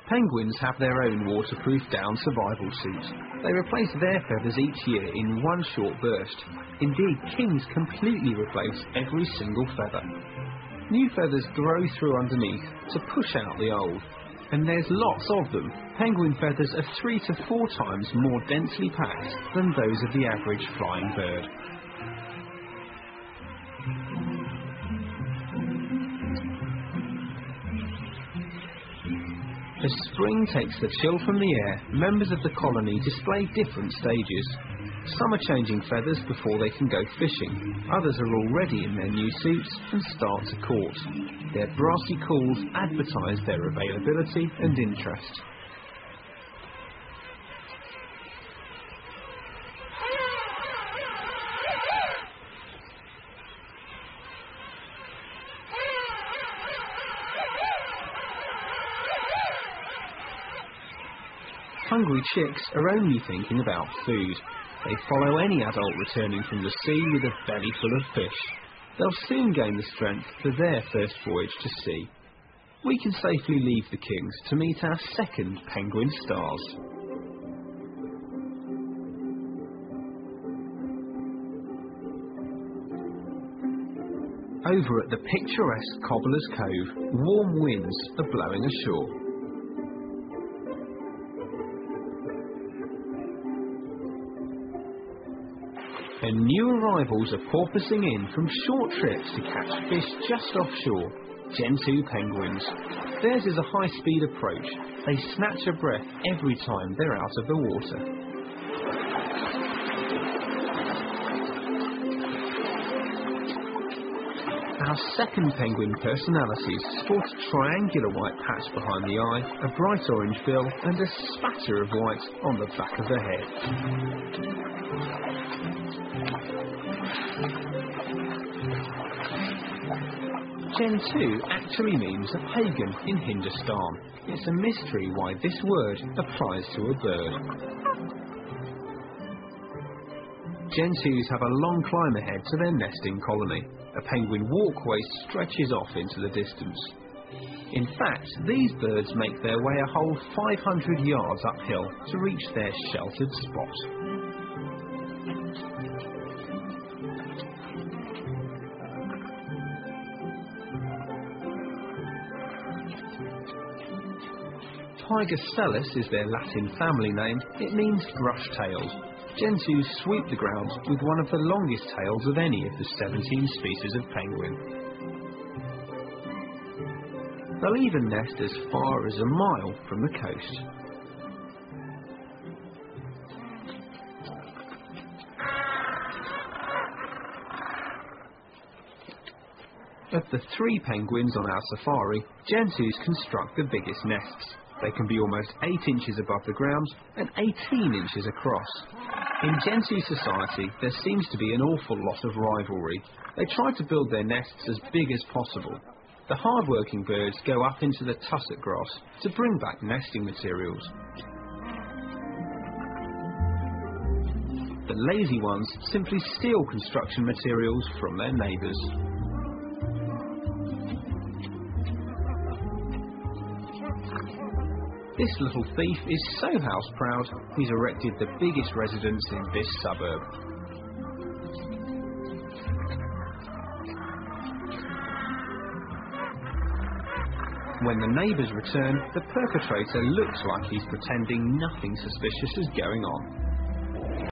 Penguins have their own waterproof down survival suit. They replace their feathers each year in one short burst. Indeed, kings completely replace every single feather. New feathers grow through underneath to push out the old. And there's lots of them. Penguin feathers are 3 to 4 times more densely packed than those of the average flying bird. As spring takes the chill from the air, members of the colony display different stages. Some are changing feathers before they can go fishing. Others are already in their new suits and start to court. Their brassy calls advertise their availability and interest. Hungry chicks are only thinking about food. They follow any adult returning from the sea with a belly full of fish. They'll soon gain the strength for their first voyage to sea. We can safely leave the kings to meet our second penguin stars. Over at the picturesque Cobbler's Cove, warm winds are blowing ashore. And new arrivals are porpoising in from short trips to catch fish just offshore. Gen 2 penguins. Theirs is a high-speed approach. They snatch a breath every time they're out of the water. Our second penguin personalities sport a triangular white patch behind the eye, a bright orange bill, and a spatter of white on the back of the head. Gen 2 actually means a pagan in Hindustan. It's a mystery why this word applies to a bird. Gen 2s have a long climb ahead to their nesting colony. A penguin walkway stretches off into the distance. In fact, these birds make their way a whole 500 yards uphill to reach their sheltered spot. Tigercelis is their Latin family name. It means brush-tailed. Gen 2s sweep the ground with one of the longest tails of any of the 17 species of penguin. They'll even nest as far as a mile from the coast. Of the 3 penguins on our safari, Gen 2s construct the biggest nests. They can be almost 8 inches above the ground and 18 inches across. In Gen 2 society, there seems to be an awful lot of rivalry. They try to build their nests as big as possible. The hard-working birds go up into the tussock grass to bring back nesting materials. The lazy ones simply steal construction materials from their neighbours. This little thief is so house-proud, he's erected the biggest residence in this suburb. When the neighbours return, the perpetrator looks like he's pretending nothing suspicious is going on.